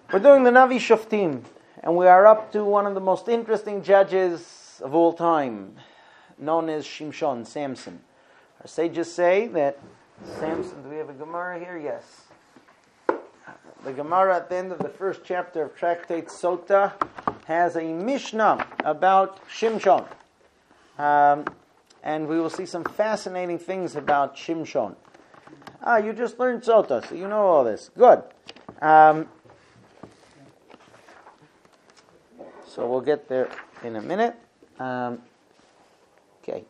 We're doing the Navi Shoftim, and we are up to one of the most interesting judges of all time, known as Shimshon, Samson. Our sages say that Samson, do we have a Gemara here? Yes. The Gemara at the end of the first chapter of Tractate Sota has a Mishnah about Shimshon. And we will see some fascinating things about Shimshon. You just learned Sota, so you know all this. Good. So we'll get there in a minute. Okay.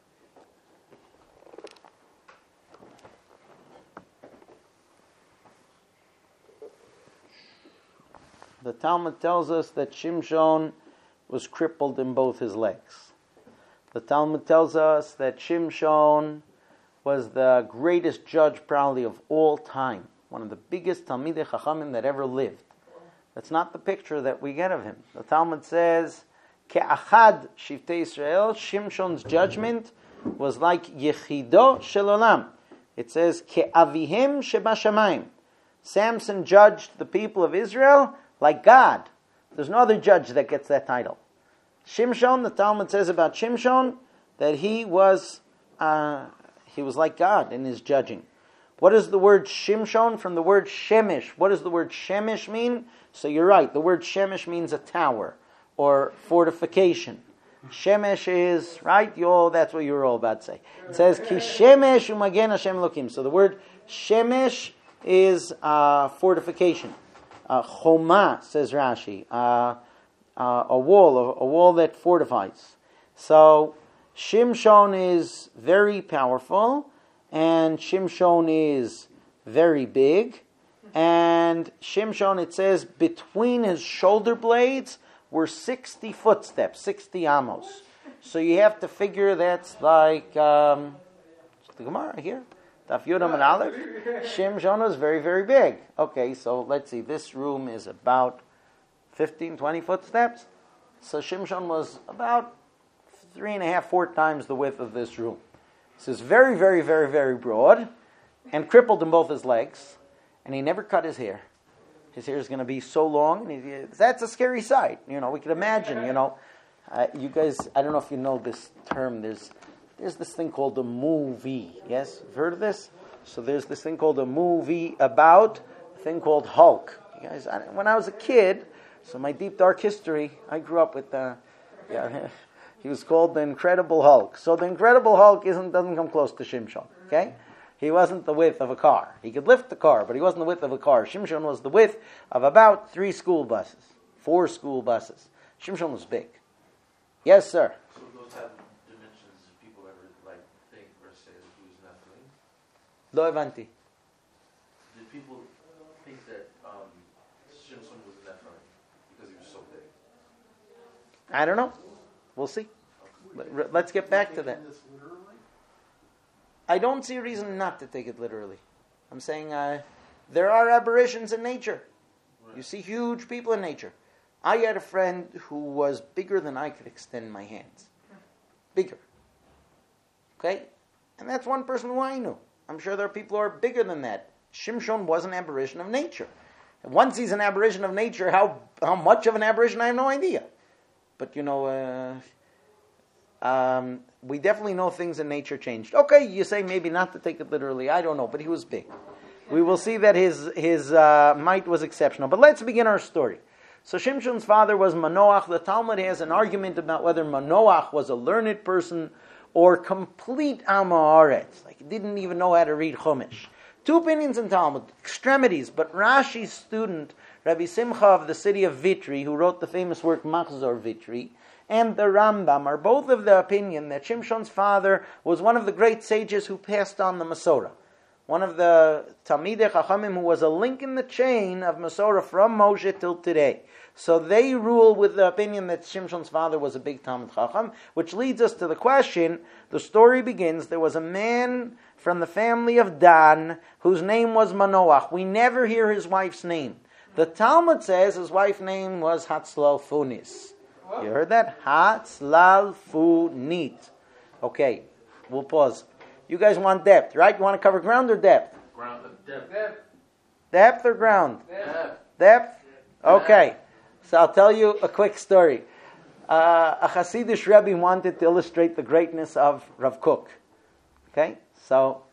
The Talmud tells us that Shimshon was crippled in both his legs. The Talmud tells us that Shimshon was the greatest judge probably of all time, one of the biggest Talmidei Chachamim that ever lived. That's not the picture that we get of him. The Talmud says, Ke'achad Shivtei Israel, Shimshon's judgment was like Yechido Shel Olam. It says, Ke'avihem Sheba Shamayim. Samson judged the people of Israel like God. There's no other judge that gets that title. Shimshon, the Talmud says about Shimshon, that he was like God in his judging. What is the word Shimshon from the word Shemesh? What does the word Shemesh mean? So you're right, the word Shemesh means a tower or fortification. Shemesh is, right? That's what you were all about to say. It says, Ki Shemesh umagen Hashem Elokim. So the word Shemesh is fortification. Choma, says Rashi, a wall that fortifies. So Shimshon is very powerful, and Shimshon is very big, and Shimshon, it says, between his shoulder blades were 60 footsteps, 60 amos. So you have to figure that's like, the Gemara here, Daf Yudam and Aleph. Shimshon was very, very big. Okay, so let's see, this room is about 15, 20 footsteps. So Shimshon was about 3.5, 4 times the width of this room. So it's very, very, very, very broad and crippled in both his legs. And he never cut his hair. His hair is going to be so long. And that's a scary sight. We can imagine, you guys, I don't know if you know this term. There's this thing called a movie. Yes? You've heard of this? So there's this thing called a movie about a thing called Hulk. You guys, when I was a kid, so my deep dark history, I grew up with he was called the Incredible Hulk. So the Incredible Hulk doesn't come close to Shimshon. Okay? He wasn't the width of a car. He could lift the car, but he wasn't the width of a car. Shimshon was the width of about 3 school buses, 4 school buses. Shimshon was big. Yes, sir. So those have dimensions people ever think or say that he was Nephilim? Lo avanti. Did people think that Shimshon was Nephilim because he was so big? I don't know. We'll see. Let's get back to that. I don't see a reason not to take it literally. I'm saying there are aberrations in nature. Right. You see huge people in nature. I had a friend who was bigger than I could extend my hands. Bigger. Okay? And that's one person who I knew. I'm sure there are people who are bigger than that. Shimshon was an aberration of nature. And once he's an aberration of nature, how much of an aberration, I have no idea. But we definitely know things in nature changed. Okay, you say maybe not to take it literally. I don't know, but he was big. We will see that his might was exceptional. But let's begin our story. So Shimshon's father was Manoach. The Talmud has an argument about whether Manoach was a learned person or complete Am Haaretz. Like he didn't even know how to read Chumash. 2 opinions in Talmud, extremities. But Rashi's student, Rabbi Simcha of the city of Vitry, who wrote the famous work Machzor Vitry, and the Rambam are both of the opinion that Shimshon's father was one of the great sages who passed on the Masorah. One of the Talmidei Chachamim who was a link in the chain of Masorah from Moshe till today. So they rule with the opinion that Shimshon's father was a big Talmid Chacham, which leads us to the question. The story begins, there was a man from the family of Dan whose name was Manoach. We never hear his wife's name. The Talmud says his wife's name was Hatzlalfunis. You heard that? Hatzlalfunit. Okay, we'll pause. You guys want depth, right? You want to cover ground or depth? Depth. Depth or ground? Depth. Depth? Okay, so I'll tell you a quick story. A Hasidic Rebbe wanted to illustrate the greatness of Rav Kook. Okay, so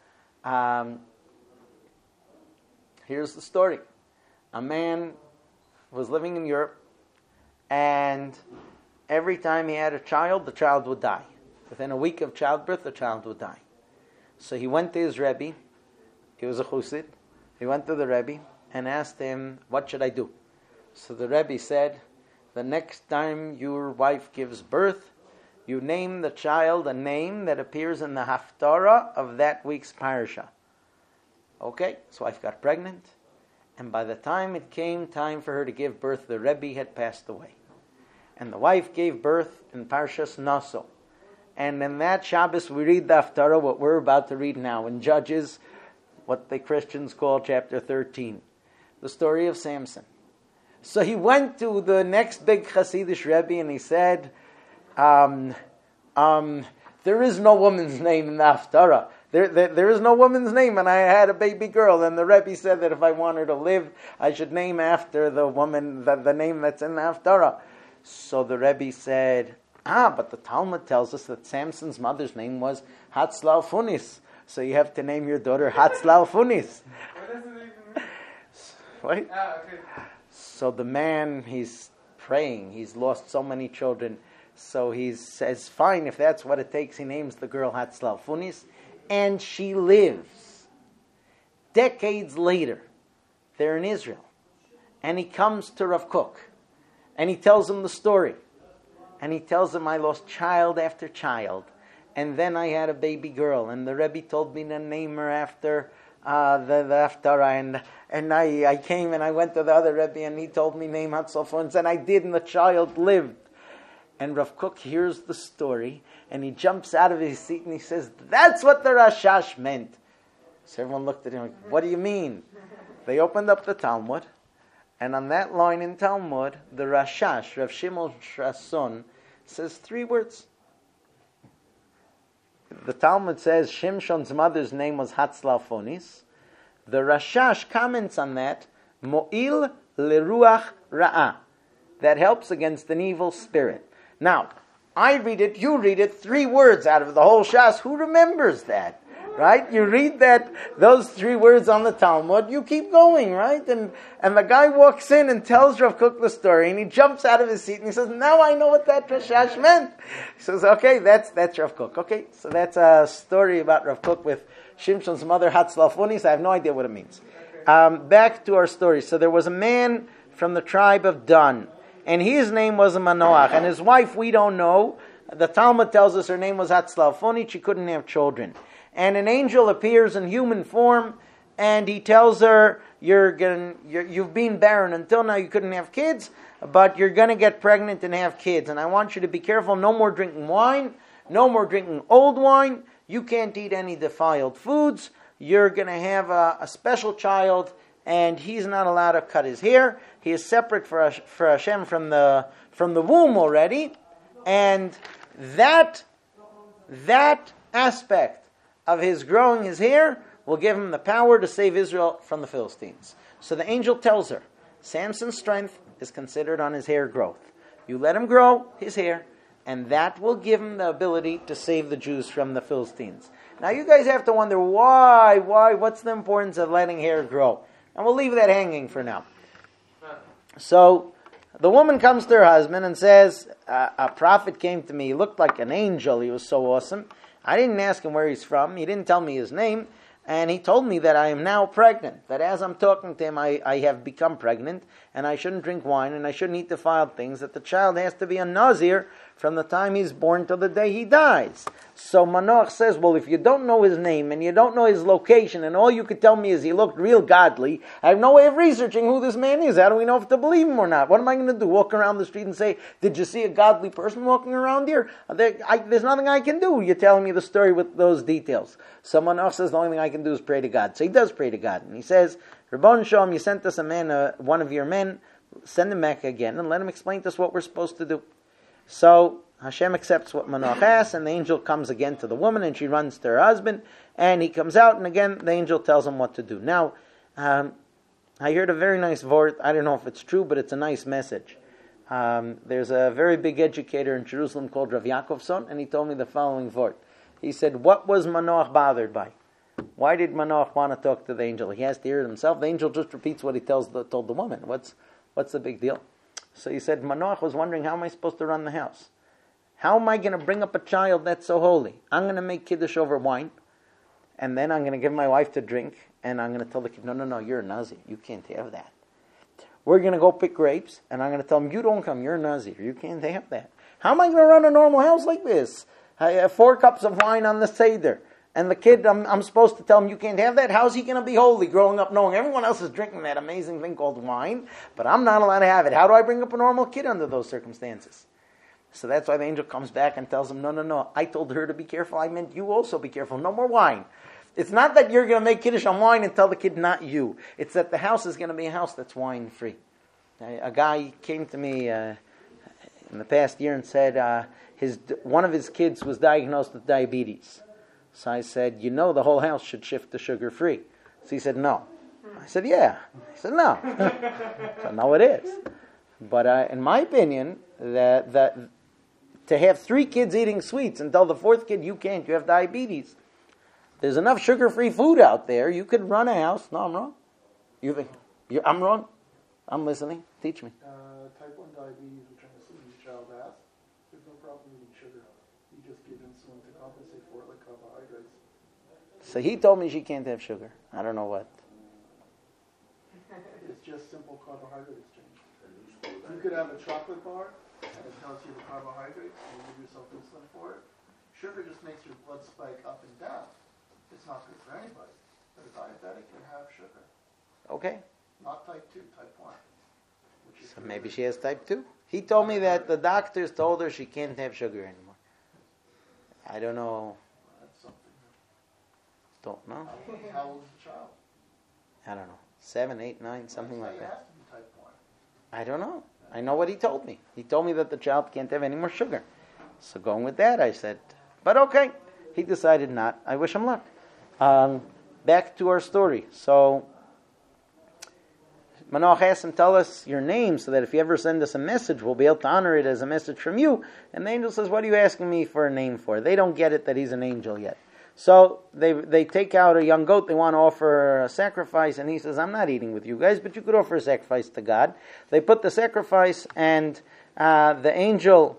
here's the story. A man was living in Europe, and every time he had a child, the child would die. Within a week of childbirth, the child would die. So he went to his Rebbe. He was a Chassid. He went to the Rebbe and asked him, what should I do? So the Rebbe said, the next time your wife gives birth, you name the child a name that appears in the Haftarah of that week's parasha. Okay, his wife got pregnant, and by the time it came time for her to give birth, the Rebbe had passed away. And the wife gave birth in Parshas Naso. And in that Shabbos we read the Haftarah, what we're about to read now, in Judges, what the Christians call chapter 13. The story of Samson. So he went to the next big Hasidic Rebbe and he said, there is no woman's name in the Haftarah. There is no woman's name, and I had a baby girl, and the Rebbe said that if I want her to live, I should name after the woman, the name that's in the Haftarah. So the Rebbe said, but the Talmud tells us that Samson's mother's name was Hatzlal Funis. So you have to name your daughter Hatzlal Funis. What does it even mean? Right? Okay. So the man, he's praying. He's lost so many children. So he says, fine, if that's what it takes. He names the girl Hatzlal Funis. And she lives. Decades later, they're in Israel. And he comes to Rav Kook. And he tells him the story. And he tells him, I lost child after child. And then I had a baby girl. And the Rebbe told me to name her after the Haftarah. And I came and I went to the other Rebbe and he told me name Hatzlal Funis. And I did, and the child lived. And Rav Kook hears the story, and he jumps out of his seat and he says, that's what the Rashash meant. So everyone looked at him like, what do you mean? They opened up the Talmud, and on that line in Talmud, the Rashash, Rav Shimon Shason, says 3 words. The Talmud says Shimshon's mother's name was Hatzlal Funis. The Rashash comments on that, Mo'il leruach ra'ah, that helps against an evil spirit. Now, I read it, you read it, 3 words out of the whole Shas. Who remembers that? Right? You read that, those 3 words on the Talmud, you keep going, right? And the guy walks in and tells Rav Kook the story, and he jumps out of his seat and he says, now I know what that Rashash meant. He says, okay, that's Rav Kook. Okay, so that's a story about Rav Kook with Shimshon's mother, Hatzlal Funis. I have no idea what it means. Back to our story. So there was a man from the tribe of Dan, and his name was Manoach, and his wife we don't know. The Talmud tells us her name was Hatzlal Funis. She couldn't have children. And an angel appears in human form, and he tells her, you've been barren until now, you couldn't have kids, but you're going to get pregnant and have kids. And I want you to be careful, no more drinking wine, no more drinking old wine, you can't eat any defiled foods, you're going to have a special child, and he's not allowed to cut his hair. He is separate for Hashem from the womb already, and that aspect of his growing his hair will give him the power to save Israel from the Philistines. So the angel tells her, Samson's strength is considered on his hair growth. You let him grow his hair, and that will give him the ability to save the Jews from the Philistines. Now you guys have to wonder, why, what's the importance of letting hair grow? And we'll leave that hanging for now. So the woman comes to her husband and says, a prophet came to me, he looked like an angel, he was so awesome. I didn't ask him where he's from, he didn't tell me his name, and he told me that I am now pregnant, that as I'm talking to him I have become pregnant, and I shouldn't drink wine, and I shouldn't eat defiled things, that the child has to be a Nazir from the time he's born till the day he dies. So Manoach says, well, if you don't know his name, and you don't know his location, and all you could tell me is he looked real godly, I have no way of researching who this man is. How do we know if to believe him or not? What am I going to do? Walk around the street and say, did you see a godly person walking around here? There's nothing I can do. You're telling me the story with those details. So Manoach says, the only thing I can do is pray to God. So he does pray to God. And he says, Rabbon Shalom, you sent us a man, one of your men, send him back again and let him explain to us what we're supposed to do. So Hashem accepts what Manoach asks, and the angel comes again to the woman, and she runs to her husband, and he comes out, and again the angel tells him what to do. Now, I heard a very nice word. I don't know if it's true, but it's a nice message. There's a very big educator in Jerusalem called Rav Yaakovson, and he told me the following word. He said, what was Manoach bothered by? Why did Manoach want to talk to the angel? He has to hear it himself. The angel just repeats what he told the woman. What's the big deal? So he said, Manoach was wondering, how am I supposed to run the house? How am I going to bring up a child that's so holy? I'm going to make kiddush over wine, and then I'm going to give my wife to drink, and I'm going to tell the kid, no, you're a Nazi. You can't have that. We're going to go pick grapes, and I'm going to tell him, you don't come, you're a Nazi. You can't have that. How am I going to run a normal house like this? I have 4 cups of wine on the Seder. And the kid, I'm supposed to tell him, you can't have that? How's he going to be holy growing up knowing everyone else is drinking that amazing thing called wine, but I'm not allowed to have it? How do I bring up a normal kid under those circumstances? So that's why the angel comes back and tells him, no, I told her to be careful. I meant you also be careful. No more wine. It's not that you're going to make kiddush on wine and tell the kid not you. It's that the house is going to be a house that's wine-free. A guy came to me in the past year and said one of his kids was diagnosed with diabetes. So I said, the whole house should shift to sugar-free. So he said, no. I said, yeah. He said, no. So no, it is. But in my opinion, that to have 3 kids eating sweets and tell the 4th kid, you can't, you have diabetes. There's enough sugar-free food out there. You could run a house. No, I'm wrong. You think I'm wrong? I'm listening. Teach me. Type 1 diabetes, which I'm assuming your child has, there's no problem eating sugar. You just give insulin to compensate for it, like carbohydrates. So he told me she can't have sugar. I don't know what. It's just simple carbohydrate exchange. You could have a chocolate bar, and it tells you the carbohydrates, and you give yourself insulin for it. Sugar just makes your blood spike up and down. It's not good for anybody. But a diabetic can have sugar. Okay. Not type 2, type 1. So maybe she has type 2. He told me that the doctors told her she can't have sugar anymore. I don't know. That's something. Don't know. How old is the child? I don't know. 7, 8, 9, something like It that. has to be type 1. I don't know. I know what he told me. He told me that the child can't have any more sugar. So going with that, I said, but okay. He decided not. I wish him luck. Back to our story. So Manoach asked him, tell us your name so that if you ever send us a message, we'll be able to honor it as a message from you. And the angel says, what are you asking me for a name for? They don't get it that he's an angel yet. So they take out a young goat. They want to offer a sacrifice. And he says, I'm not eating with you guys, but you could offer a sacrifice to God. They put the sacrifice, and the angel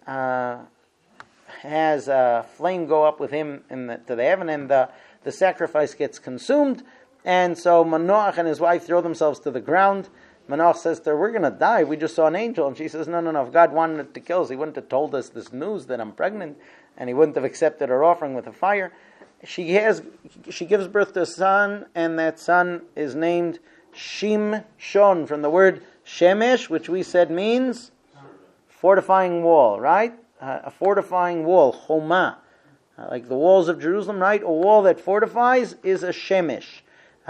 has a flame go up with him to the heaven, and the sacrifice gets consumed. And so Manoach and his wife throw themselves to the ground. Manoach says to her, we're going to die. We just saw an angel. And she says, no. If God wanted to kill us, he wouldn't have told us this news that I'm pregnant, and he wouldn't have accepted our offering with a fire. She gives birth to a son, and that son is named Shimshon, from the word Shemesh, which we said means fortifying wall, right? A fortifying wall, Choma. Like the walls of Jerusalem, right? A wall that fortifies is a Shemesh.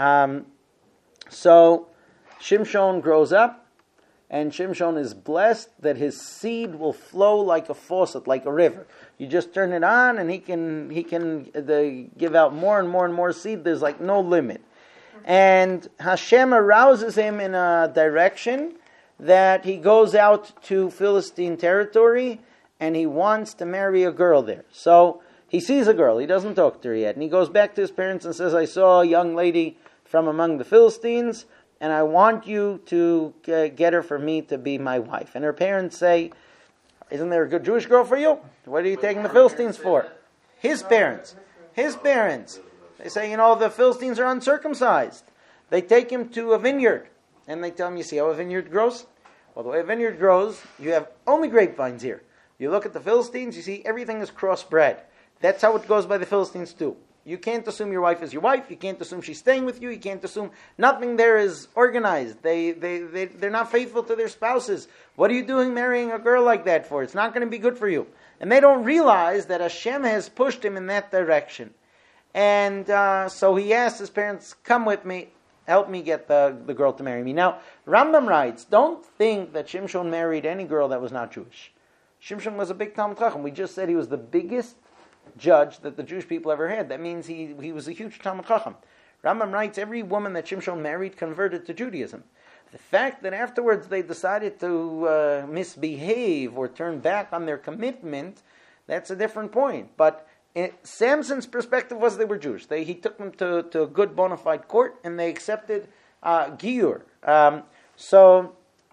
So Shimshon grows up, and Shimshon is blessed that his seed will flow like a faucet, like a river. You just turn it on, and he can give out more and more and more seed. There's like no limit. And Hashem arouses him in a direction that he goes out to Philistine territory, and he wants to marry a girl there. So he sees a girl. He doesn't talk to her yet. And he goes back to his parents and says, I saw a young lady from among the Philistines, and I want you to get her for me to be my wife. And her parents say, isn't there a good Jewish girl for you? What are you taking the Philistines for? His parents. They say, the Philistines are uncircumcised. They take him to a vineyard, and they tell him, you see how a vineyard grows? Well, the way a vineyard grows, you have only grapevines here. You look at the Philistines, you see everything is crossbred. That's how it goes by the Philistines too. You can't assume your wife is your wife. You can't assume she's staying with you. You can't assume nothing there is organized. They're not faithful to their spouses. What are you doing marrying a girl like that for? It's not going to be good for you. And they don't realize that Hashem has pushed him in that direction. And so he asked his parents, come with me, help me get the girl to marry me. Now, Rambam writes, don't think that Shimshon married any girl that was not Jewish. Shimshon was a big Talmid Chacham. We just said he was the biggest judge that the Jewish people ever had. That means he was a huge Talmid Chacham. Rambam writes, every woman that Shimshon married converted to Judaism. The fact that afterwards they decided to misbehave or turn back on their commitment, that's a different point. But Samson's perspective was they were Jewish. He took them to a good bona fide court, and they accepted Giyur. So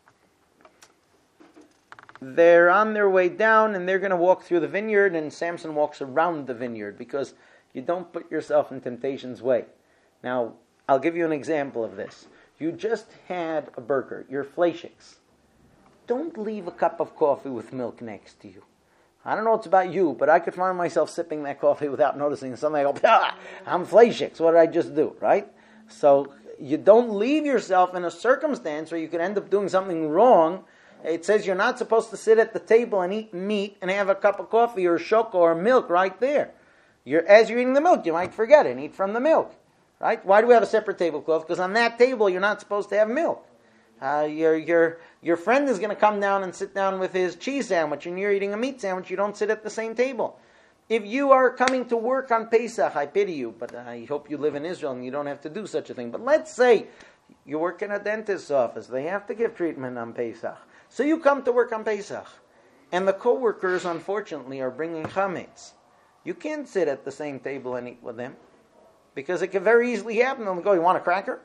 they're on their way down, and they're going to walk through the vineyard, and Samson walks around the vineyard, because you don't put yourself in temptation's way. Now, I'll give you an example of this. You just had a burger, you're fleischiks. Don't leave a cup of coffee with milk next to you. I don't know what's about you, but I could find myself sipping that coffee without noticing something. I go, I'm fleischiks. What did I just do, right? So you don't leave yourself in a circumstance where you could end up doing something wrong. It says you're not supposed to sit at the table and eat meat and have a cup of coffee or shoko or milk right there. As you're eating the milk, you might forget it and eat from the milk. Right? Why do we have a separate tablecloth? Because on that table, you're not supposed to have milk. Your friend is going to come down and sit down with his cheese sandwich, and you're eating a meat sandwich. You don't sit at the same table. If you are coming to work on Pesach, I pity you, but I hope you live in Israel and you don't have to do such a thing. But let's say you work in a dentist's office. They have to give treatment on Pesach. So you come to work on Pesach, and the co-workers, unfortunately, are bringing chametz. You can't sit at the same table and eat with them. Because it could very easily happen. They'll go, you want a cracker?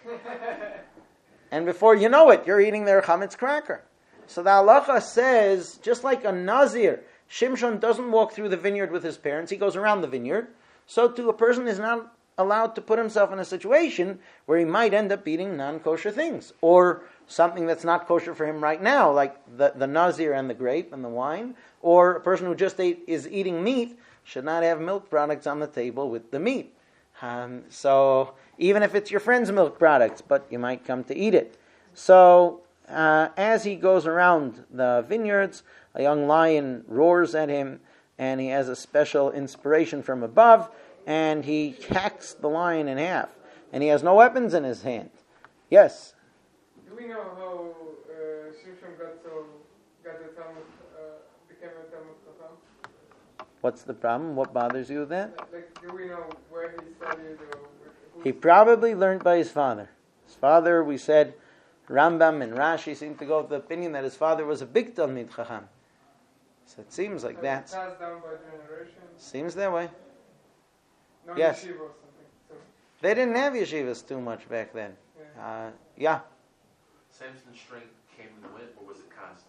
And before you know it, you're eating their chametz cracker. So the halacha says, just like a nazir, Shimshon doesn't walk through the vineyard with his parents. He goes around the vineyard. So too, a person is not allowed to put himself in a situation where he might end up eating non-kosher things. Or something that's not kosher for him right now, like the nazir and the grape and the wine. Or a person who just is eating meat should not have milk products on the table with the meat. So even if it's your friend's milk products, but you might come to eat it. So as he goes around the vineyards, a young lion roars at him, and he has a special inspiration from above, and he hacks the lion in half, and he has no weapons in his hand. Yes? Do we know how Shimshon got the Talmud, became a Talmud Chacham? What's the problem? What bothers you with that? Like, do we know where he studied or He probably learned by his father. His father, we said, Rambam and Rashi seem to go with the opinion that his father was a big Talmid Chacham. So it seems like that. Passed down by generation? Seems that way. No Yes. yeshiva or something. So, They didn't have yeshivas too much back then. Yeah. Samson's strength came in the wind, or was it constant?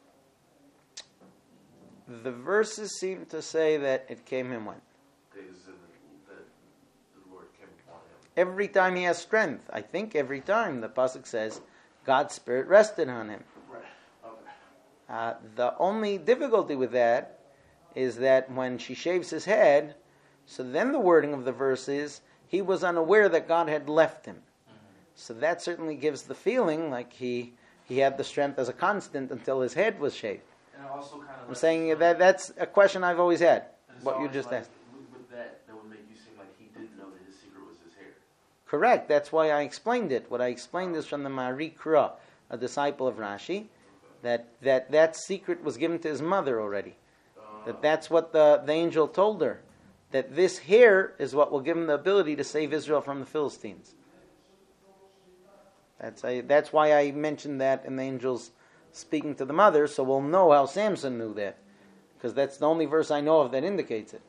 The verses seem to say that it came and went. The Lord came upon him. Every time he has strength. I think every time the pasuk says God's Spirit rested on him. Right. Okay. The only difficulty with that is that when she shaves his head, so then the wording of the verse is, he was unaware that God had left him. So that certainly gives the feeling like he had the strength as a constant until his head was shaved. And it also kind of I'm saying that's a question I've always had, and it's what you always just like, asked. With that would make you seem like he didn't know that his secret was his hair. Correct, that's why I explained it. What I explained is from the Mari Kra, a disciple of Rashi, that secret was given to his mother already. That's what the angel told her. That this hair is what will give him the ability to save Israel from the Philistines. That's why I mentioned that in the angels speaking to the mother, so we'll know how Samson knew that. Because that's the only verse I know of that indicates it.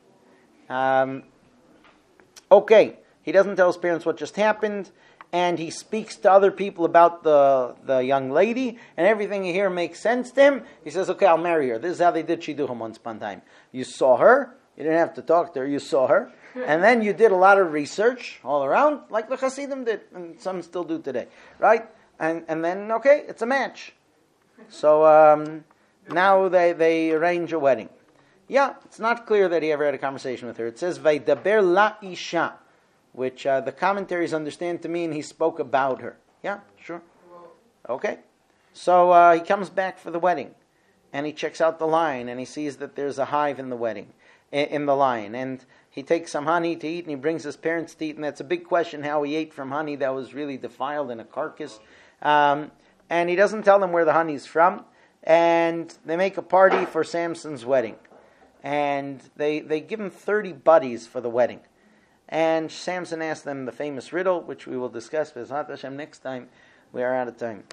Okay, he doesn't tell his parents what just happened, and he speaks to other people about the young lady, and everything you hear makes sense to him. He says, okay, I'll marry her. This is how they did Shidduchim once upon a time. You saw her, you didn't have to talk to her, you saw her, and then you did a lot of research all around, like the Hasidim did, and some still do today, right? And then, okay, it's a match. So now they arrange a wedding. Yeah, it's not clear that he ever had a conversation with her. It says, Vaidaber la isha, which the commentaries understand to mean he spoke about her. Yeah, sure. Okay. So he comes back for the wedding, and he checks out the lion, and he sees that there's a hive in the wedding, in the lion, and he takes some honey to eat, and he brings his parents to eat, and that's a big question how he ate from honey that was really defiled in a carcass. And he doesn't tell them where the honey's from, and they make a party for Samson's wedding. And they give him 30 buddies for the wedding. And Samson asked them the famous riddle, which we will discuss B'ezrat Hashem next time. We are out of time.